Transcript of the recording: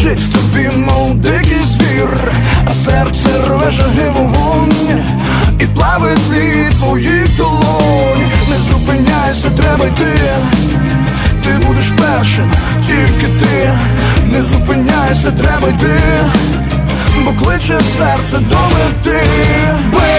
кричить в тобі, мов дикий звір, а серце рве жаги вогонь і плавить тлі твоїх долонь. Не зупиняйся, треба йти, ти будеш першим, тільки ти. Не зупиняйся, треба йти, бо кличе серце до мети.